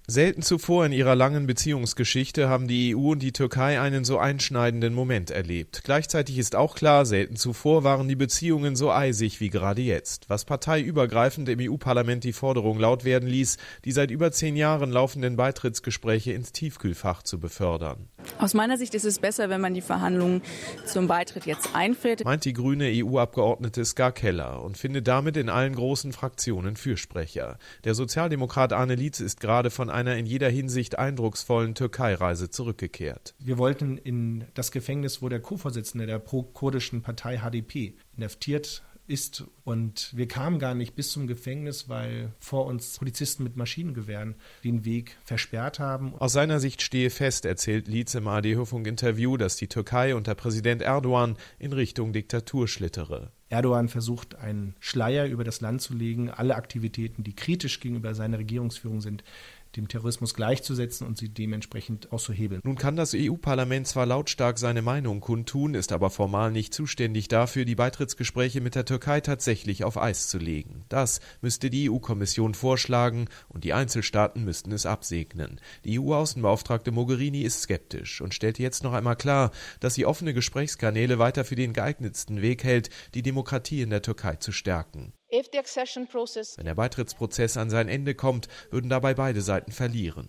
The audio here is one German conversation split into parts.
Selten zuvor in ihrer langen Beziehungsgeschichte haben die EU und die Türkei einen so einschneidenden Moment erlebt. Gleichzeitig ist auch klar, selten zuvor waren die Beziehungen so eisig wie gerade jetzt. Was parteiübergreifend im EU-Parlament die Forderung laut werden ließ, die seit über 10 Jahren laufenden Beitrittsgespräche ins Tiefkühlfach zu befördern. Aus meiner Sicht ist es besser, wenn man die Verhandlungen zum Beitritt jetzt einfriert, meint die grüne EU-Abgeordnete Ska Keller und findet damit in allen großen Fraktionen Fürsprecher. Der Sozialdemokrat Arne Lietz ist gerade von einer in jeder Hinsicht eindrucksvollen Türkei-Reise zurückgekehrt. Wir wollten in das Gefängnis, wo der Co-Vorsitzende der pro-kurdischen Partei HDP inhaftiert ist. Und wir kamen gar nicht bis zum Gefängnis, weil vor uns Polizisten mit Maschinengewehren den Weg versperrt haben. Aus seiner Sicht stehe fest, erzählt Lietz im ARD-Hörfunk-Interview, dass die Türkei unter Präsident Erdogan in Richtung Diktatur schlittere. Erdogan versucht, einen Schleier über das Land zu legen, alle Aktivitäten, die kritisch gegenüber seiner Regierungsführung sind, dem Terrorismus gleichzusetzen und sie dementsprechend auszuhebeln. Nun kann das EU-Parlament zwar lautstark seine Meinung kundtun, ist aber formal nicht zuständig dafür, die Beitrittsgespräche mit der Türkei tatsächlich auf Eis zu legen. Das müsste die EU-Kommission vorschlagen und die Einzelstaaten müssten es absegnen. Die EU-Außenbeauftragte Mogherini ist skeptisch und stellt jetzt noch einmal klar, dass sie offene Gesprächskanäle weiter für den geeignetsten Weg hält, die Demokratie in der Türkei zu stärken. Wenn der Beitrittsprozess an sein Ende kommt, würden dabei beide Seiten verlieren.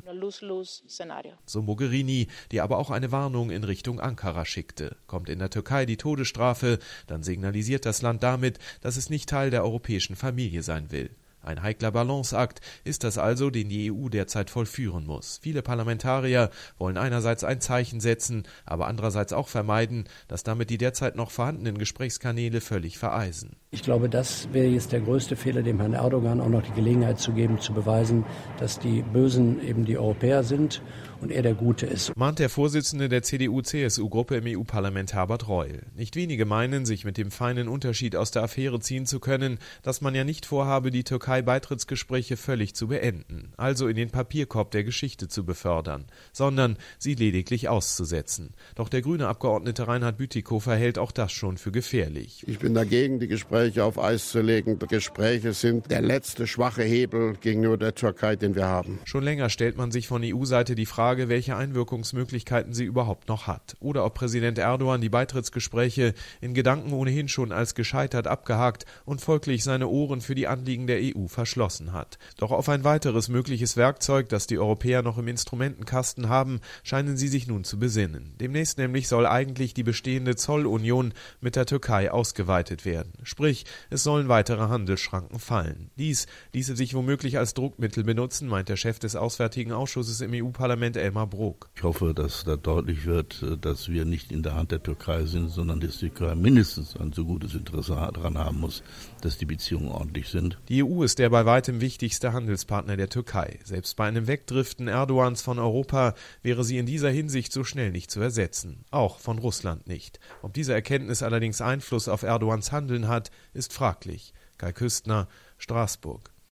So Mogherini, die aber auch eine Warnung in Richtung Ankara schickte. Kommt in der Türkei die Todesstrafe, dann signalisiert das Land damit, dass es nicht Teil der europäischen Familie sein will. Ein heikler Balanceakt ist das also, den die EU derzeit vollführen muss. Viele Parlamentarier wollen einerseits ein Zeichen setzen, aber andererseits auch vermeiden, dass damit die derzeit noch vorhandenen Gesprächskanäle völlig vereisen. Ich glaube, das wäre jetzt der größte Fehler, dem Herrn Erdogan auch noch die Gelegenheit zu geben, zu beweisen, dass die Bösen eben die Europäer sind und er der Gute ist. Mahnt der Vorsitzende der CDU-CSU-Gruppe im EU-Parlament Herbert Reul. Nicht wenige meinen, sich mit dem feinen Unterschied aus der Affäre ziehen zu können, dass man ja nicht vorhabe, die Türkei-Beitrittsgespräche völlig zu beenden, also in den Papierkorb der Geschichte zu befördern, sondern sie lediglich auszusetzen. Doch der grüne Abgeordnete Reinhard Bütikofer hält auch das schon für gefährlich. Ich bin dagegen, die Gespräche auf Eis zu legen. Die Gespräche sind der letzte schwache Hebel gegenüber der Türkei, den wir haben. Schon länger stellt man sich von EU-Seite die Frage, welche Einwirkungsmöglichkeiten sie überhaupt noch hat. Oder ob Präsident Erdogan die Beitrittsgespräche in Gedanken ohnehin schon als gescheitert abgehakt und folglich seine Ohren für die Anliegen der EU verschlossen hat. Doch auf ein weiteres mögliches Werkzeug, das die Europäer noch im Instrumentenkasten haben, scheinen sie sich nun zu besinnen. Demnächst nämlich soll eigentlich die bestehende Zollunion mit der Türkei ausgeweitet werden. Sprich, es sollen weitere Handelsschranken fallen. Dies ließe sich womöglich als Druckmittel benutzen, meint der Chef des Auswärtigen Ausschusses im EU-Parlament Elmar Brok. Ich hoffe, dass da deutlich wird, dass wir nicht in der Hand der Türkei sind, sondern dass die Türkei mindestens ein so gutes Interesse daran haben muss, dass die Beziehungen ordentlich sind. Die EU ist der bei weitem wichtigste Handelspartner der Türkei. Selbst bei einem Wegdriften Erdogans von Europa wäre sie in dieser Hinsicht so schnell nicht zu ersetzen. Auch von Russland nicht. Ob diese Erkenntnis allerdings Einfluss auf Erdogans Handeln hat, ist fraglich. Kai Küstner, Straßburg.